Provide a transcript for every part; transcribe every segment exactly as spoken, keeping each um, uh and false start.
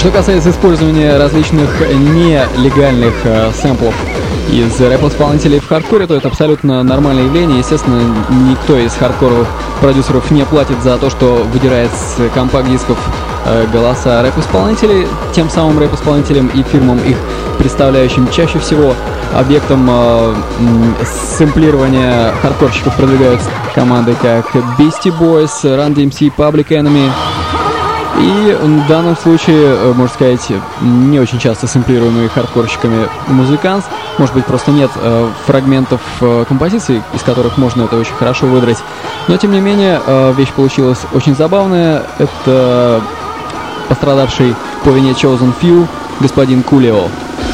Что касается использования различных нелегальных э, сэмплов из рэп-исполнителей в хардкоре, то это абсолютно нормальное явление. Естественно, никто из хардкоровых продюсеров не платит за то, что выдирает с компакт-дисков э, голоса рэп-исполнителей, тем самым рэп-исполнителям и фирмам, их представляющим. Чаще всего объектом э, сэмплирования хардкорщиков продвигают команды как Beastie Boys, Run ди эм си, Public Enemy. И в данном случае, можно сказать, не очень часто сэмплируемый хардкорщиками музыкант. Может быть, просто нет э, фрагментов э, композиций, из которых можно это очень хорошо выдрать. Но, тем не менее, э, вещь получилась очень забавная. Это пострадавший по вине Chosen Few господин Кулио.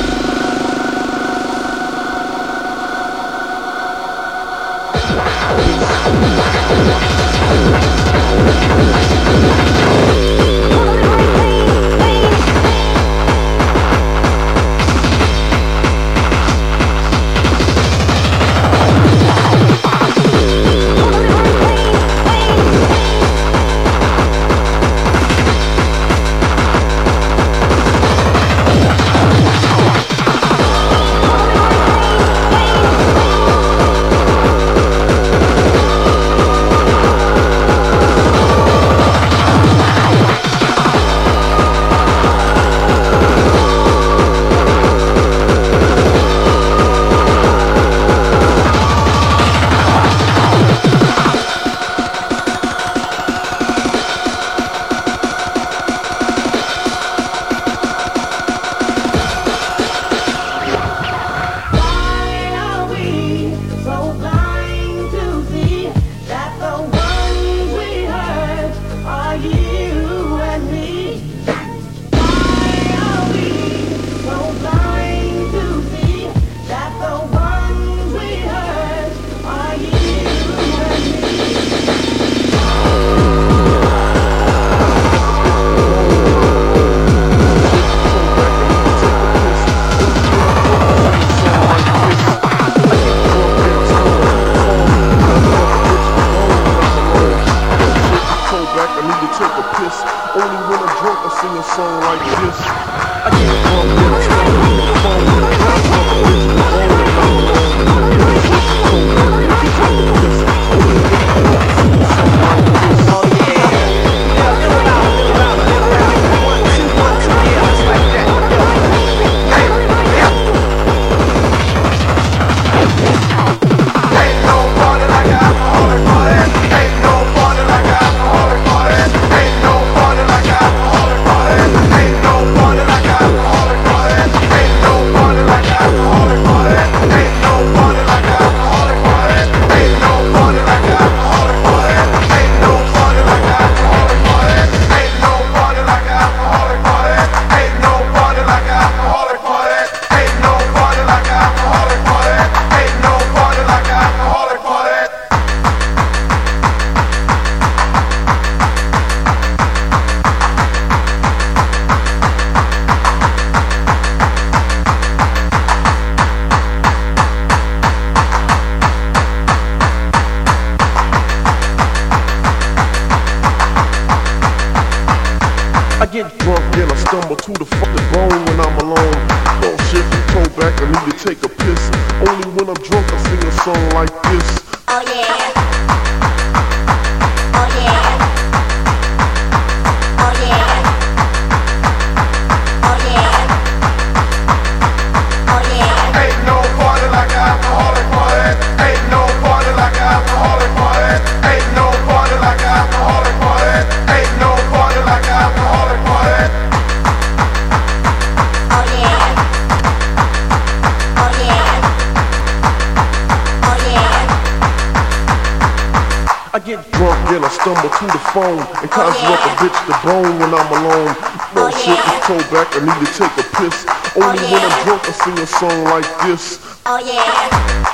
And conjure up a bitch to bone when I'm alone. No shit, it's cold back, I need to take a piss. Only when I'm drunk I sing a song like this. Oh yeah.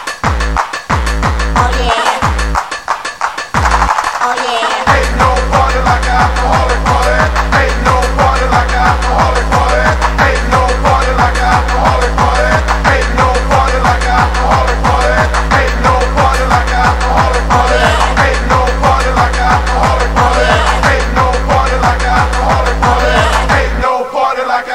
Oh yeah. Oh yeah. Ain't no party like an alcoholic party. Ain't no party like an alcoholic party. Ain't no party like an alcoholic party. Ain't no party like an alcoholic party. Ain't no party like an alcoholic party. Ain't no party like an alcoholic party. Ain't no party like an alcoholic party. Ain't no party like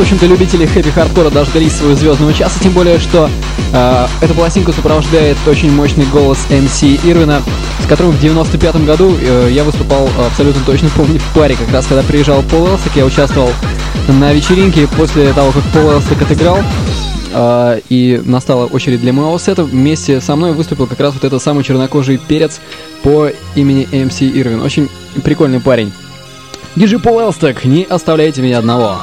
В общем-то, любители хэппи-хардкора дождались своего звездного часа, тем более, что э, эту пластинку сопровождает очень мощный голос эм си Ирвина, с которым в девяносто пятом году э, я выступал, абсолютно точно помню, в паре, как раз когда приезжал Пол Элсток, я участвовал на вечеринке после того, как Пол Элсток отыграл, э, и настала очередь для моего сета. Вместе со мной выступил как раз вот этот самый чернокожий перец по имени эм си Ирвин. Очень прикольный парень. Диджей Пол Элсток, не оставляйте меня одного.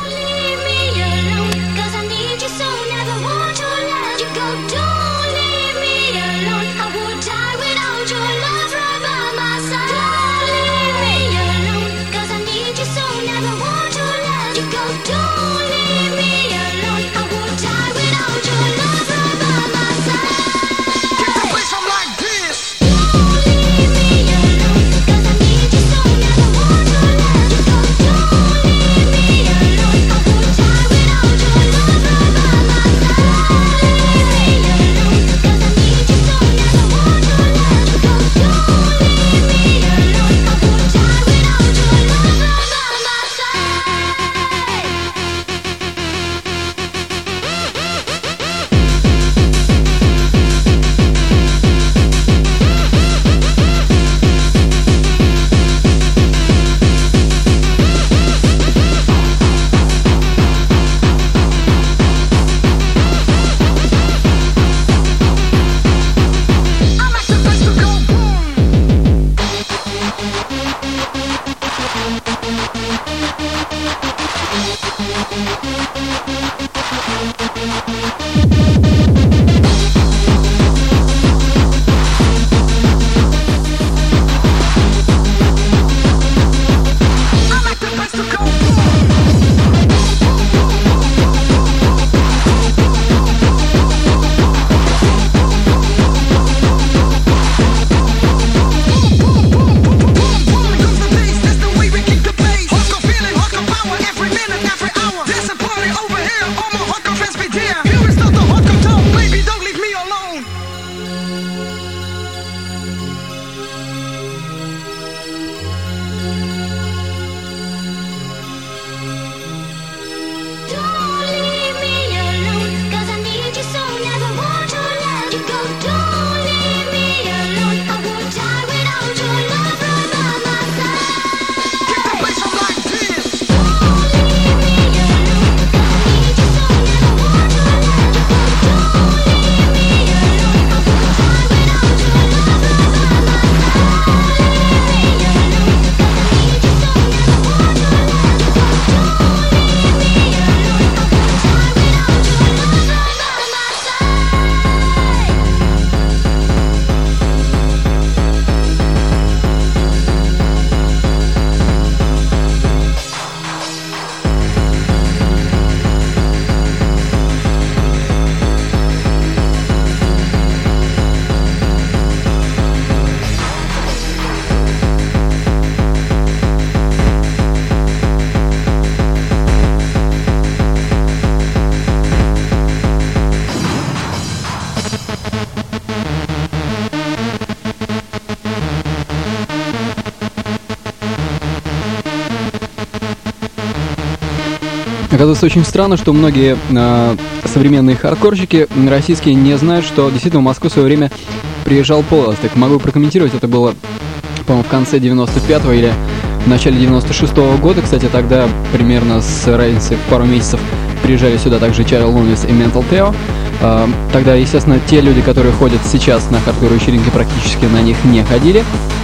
Оказывается, очень странно, что многие э, современные хардкорщики российские не знают, что действительно в Москву в свое время приезжал Пол Элсток. Могу прокомментировать, это было, по-моему, в конце девяносто пятого или в начале девяносто шестого года. Кстати, тогда примерно с разницей в пару месяцев приезжали сюда также Чарли Лунвис и Ментал Тео. Э, тогда, естественно, те люди, которые ходят сейчас на хардкор-вечеринки, практически на них не ходили.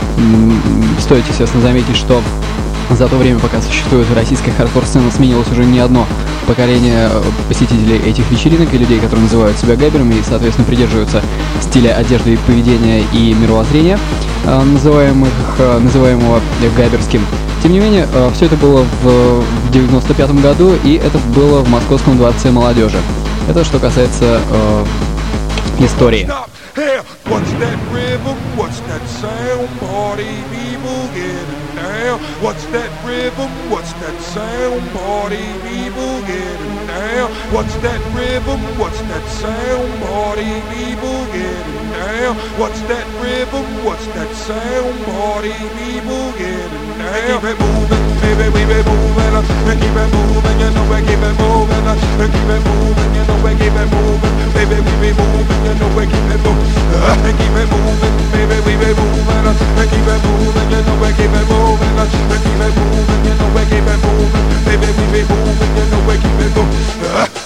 Стоит, естественно, заметить, что за то время, пока существует российская хардкор-сцена, сменилось уже не одно поколение посетителей этих вечеринок и людей, которые называют себя габерами и, соответственно, придерживаются стиля одежды, поведения и мировоззрения, называемых, называемого габерским. Тем не менее, все это было в девяносто пятом году, и это было в Московском дворце молодежи. Это что касается э, истории. What's that rhythm? What's that sound? Party people getting down. What's that rhythm? What's that sound? Party people getting down. What's that rhythm? What's that sound? Party people getting now. What's that rhythm? What's that sound? Party people getting down. Keep it moving, baby, we be moving. And keep it moving, you know we keep it moving. And keep it moving, you know we keep it moving. Baby, we be moving, you know we keep it moving. And keep it moving, baby, we be moving. And keep it moving, you know we keep it moving. And keep it moving, you know we keep it moving. Baby, we be moving, you know we keep it moving.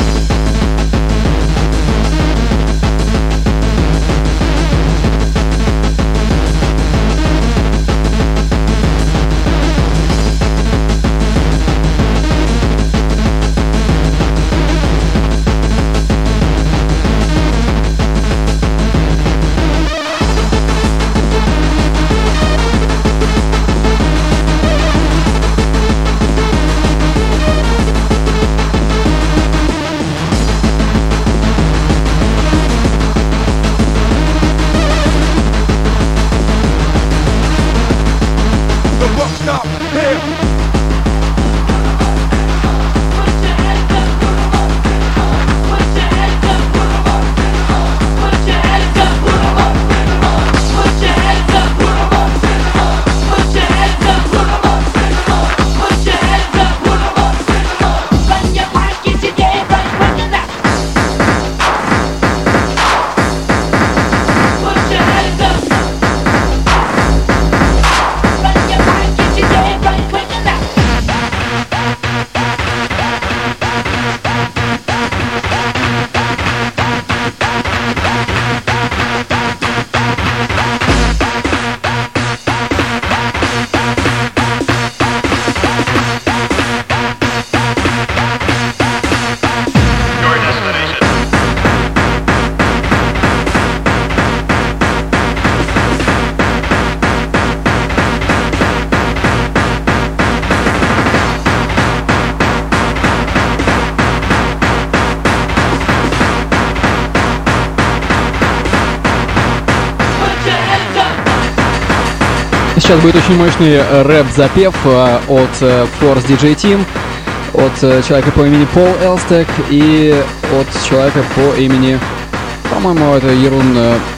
Сейчас будет очень мощный рэп-запев от Force ди джей Team, от человека по имени Пол Элстек и от человека по имени, по-моему, это Ерун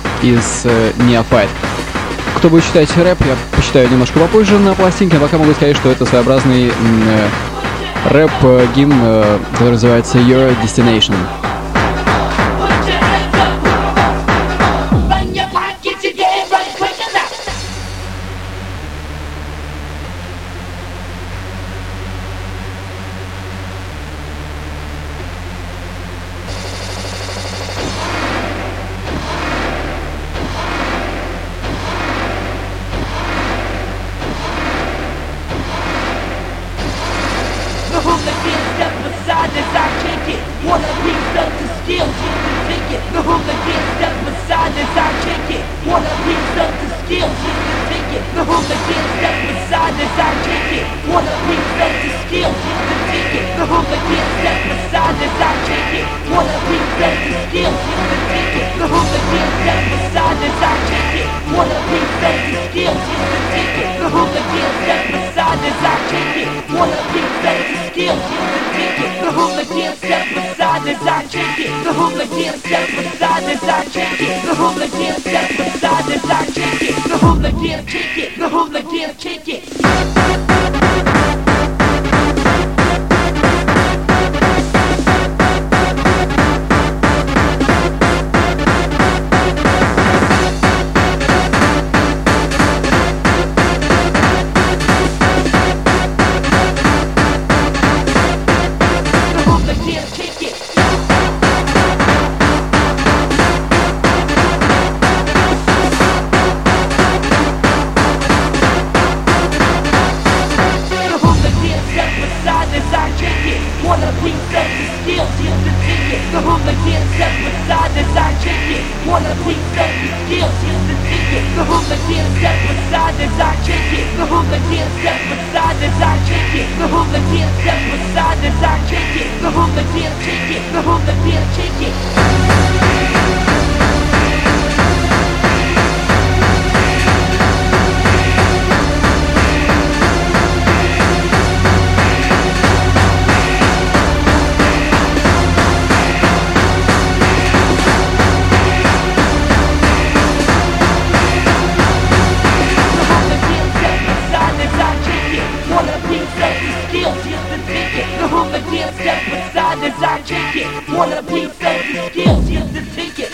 из Neophyte. Кто будет читать рэп, я посчитаю немножко попозже на пластинке, а пока могу сказать, что это своеобразный рэп-гимн, который называется Your Destination. wanna be famous, skills, here's the ticket.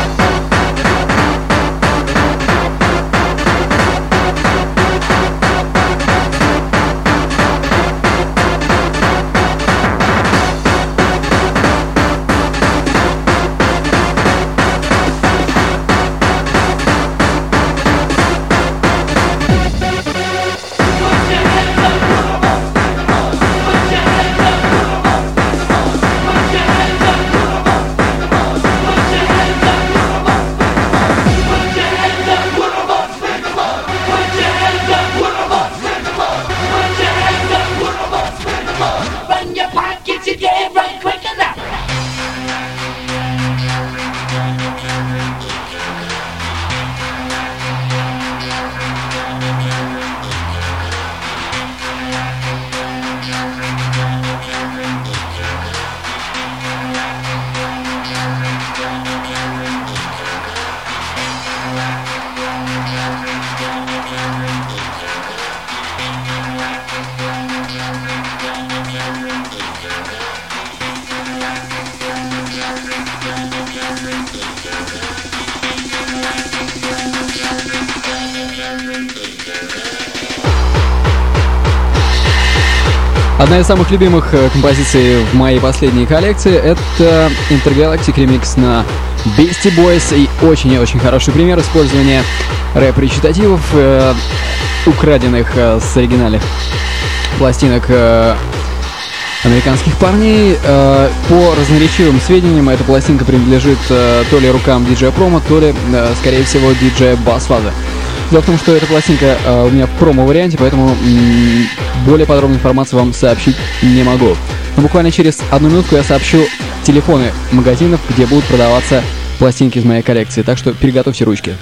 Одна из самых любимых э, композиций в моей последней коллекции — это Intergalactic ремикс на Beastie Boys, и очень и очень хороший пример использования рэп-речитативов, э, украденных э, с оригинальных пластинок э, американских парней. Э, по разноречивым сведениям, эта пластинка принадлежит э, то ли рукам диджея Промо, то ли, э, скорее всего, диджея Басфаза. Дело в том, что эта пластинка э, у меня в промо-варианте, поэтому м- более подробную информацию вам сообщить не могу. Но буквально через одну минутку я сообщу телефоны магазинов, где будут продаваться пластинки из моей коллекции. Так что переготовьте ручки.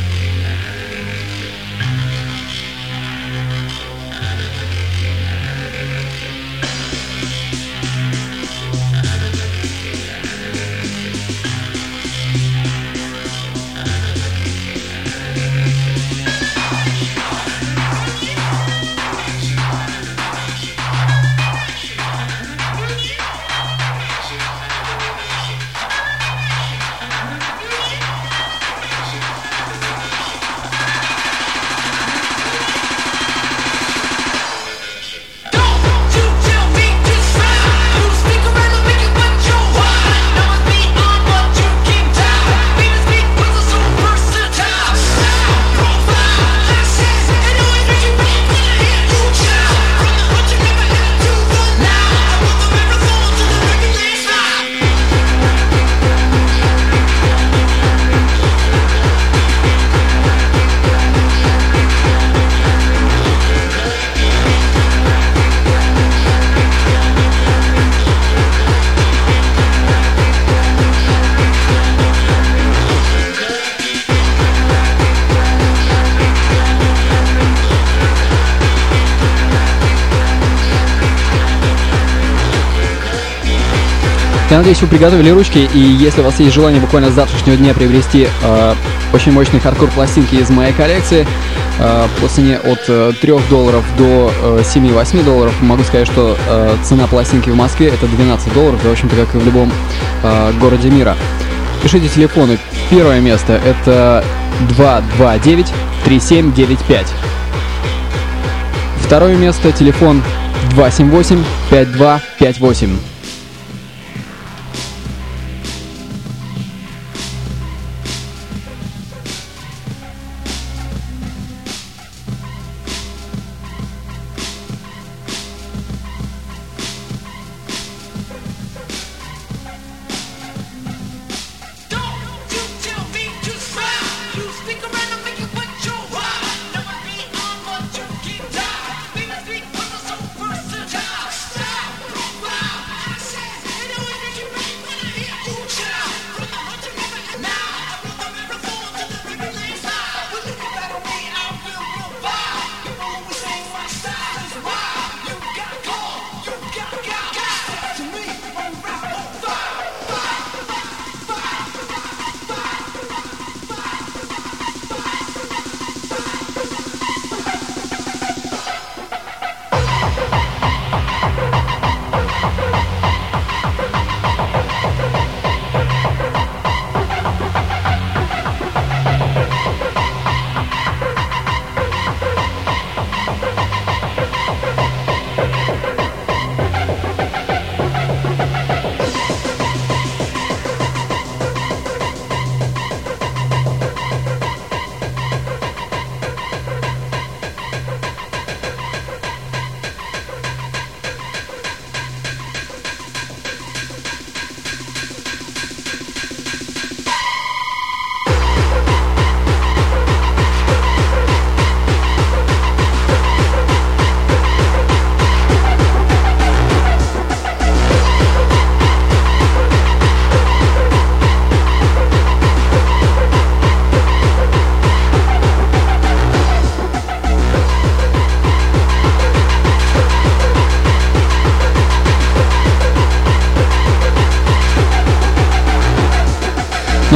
Я надеюсь, вы приготовили ручки, и если у вас есть желание буквально с завтрашнего дня приобрести э, очень мощные хардкор-пластинки из моей коллекции э, по цене от э, трёх долларов до э, семи-восьми долларов, могу сказать, что э, цена пластинки в Москве — это двенадцать долларов, в общем-то, как и в любом э, городе мира. Пишите телефоны. Первое место — это два два девять три семь девять пять. Второе место — телефон два семь восемь пять два пять восемь.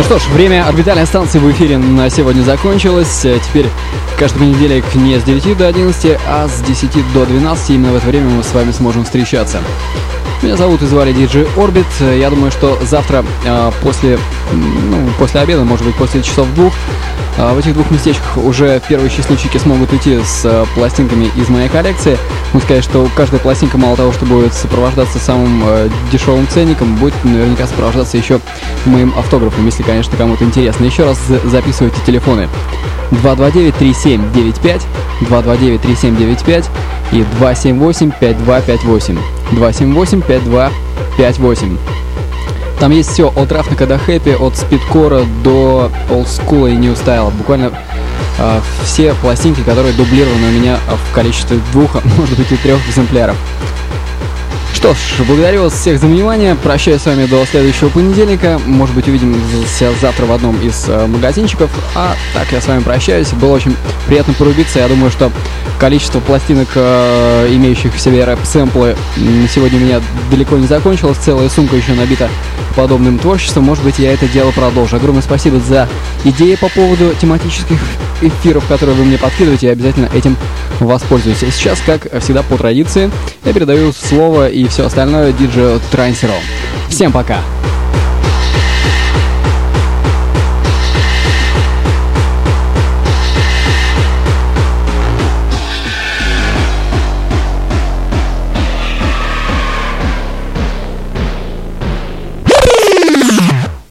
Ну что ж, время орбитальной станции в эфире на сегодня закончилось. Теперь каждый понедельник не с девяти до одиннадцати, а с десяти до двенадцати. Именно в это время мы с вами сможем встречаться. Меня зовут и звали диджей Орбит. Я думаю, что завтра э, после, ну, после обеда, может быть, после часов двух, э, в этих двух местечках уже первые счастливчики смогут уйти с э, пластинками из моей коллекции. Могу сказать, что каждая пластинка, мало того, что будет сопровождаться самым э, дешевым ценником, будет наверняка сопровождаться еще моим автографом, если, конечно, кому-то интересно. Еще раз записывайте телефоны: два два девять три семь девять пять, два два девять три семь девять пять и два семь восемь пять два пять восемь, два семь восемь пять два пять восемь. Там есть все от рафника до хэппи, от спидкора до олдскула и нью стайла. Буквально э, все пластинки, которые дублированы у меня в количестве двух, а может быть и трех экземпляров. Что ж, благодарю вас всех за внимание. Прощаюсь с вами до следующего понедельника. Может быть, увидимся завтра в одном из э, магазинчиков. А так, я с вами прощаюсь. Было очень приятно порубиться. Я думаю, что количество пластинок, э, имеющих в себе рэп-сэмплы, на сегодня у меня далеко не закончилось. Целая сумка еще набита подобным творчеством. Может быть, я это дело продолжу. Огромное спасибо за идеи по поводу тематических эфиров, которые вы мне подкидываете. Я обязательно этим воспользуюсь. А сейчас, как всегда, по традиции, я передаю слово и все остальное диджею Трансеру. Всем пока!